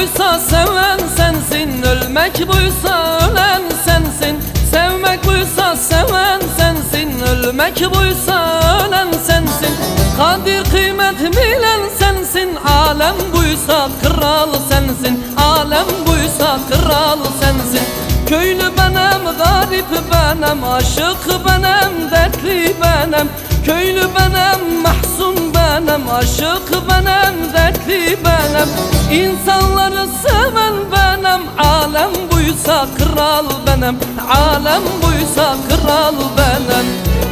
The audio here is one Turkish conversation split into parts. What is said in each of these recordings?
buysa seven sensin, ölmek buysa ölen sensin. Sevmek buysa seven sensin, ölmek buysa ölen sensin. Kadir kıymet bilen sensin, alem buysa kral sensin. Alem buysa kral sensin. Köylü benim, garip benim, aşık benim, dertli benim. Köylü benim, mahzun benim, aşık benim, dertli benim. İnsanları seven benim, alem buysa kral benim. Alem buysa kral benim.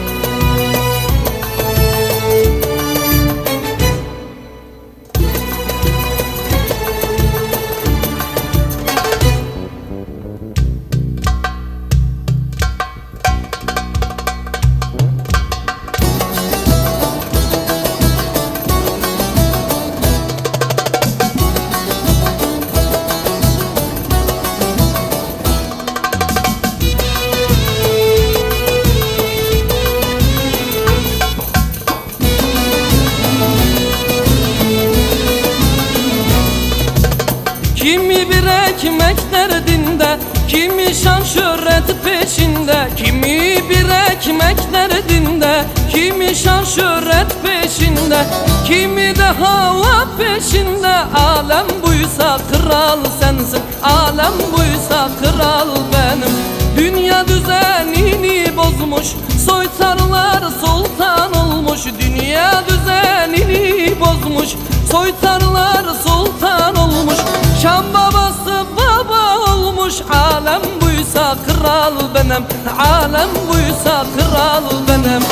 Kimi bir ekmek derdinde, kimi şan şöhret peşinde. Kimi bir ekmek derdinde, kimi şan şöhret peşinde. Kimi de hava peşinde, alem buysa kral sensin. Alem buysa kral benim. Dünya düzenini bozmuş, soytarlar sultan olmuş. Dünya düzenini bozmuş, soytarlar sultan olmuş. Şam babası baba olmuş, alem buysa kral benim. Alem buysa kral benim.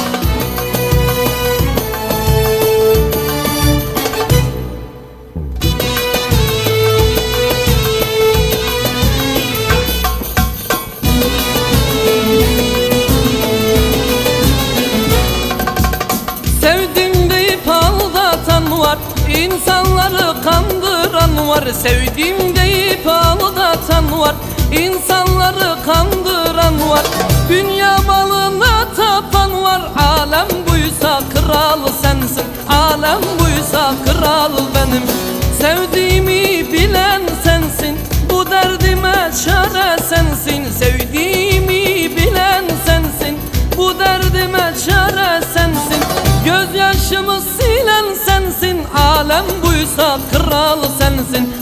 Sevdim deyip aldatan var, İnsanları kandıran var. Sevdim deyip aldatan var, İnsanları kandıran var. Dünya malına tapan var, alem buysa kral sensin. Alem buysa kral benim. Sevdiğimi bilen sensin, bu derdime çare sensin. Sevdiğimi bilen sensin, bu derdime çare sensin. Gözyaşımı silen sensin, alem buysa kral sensin.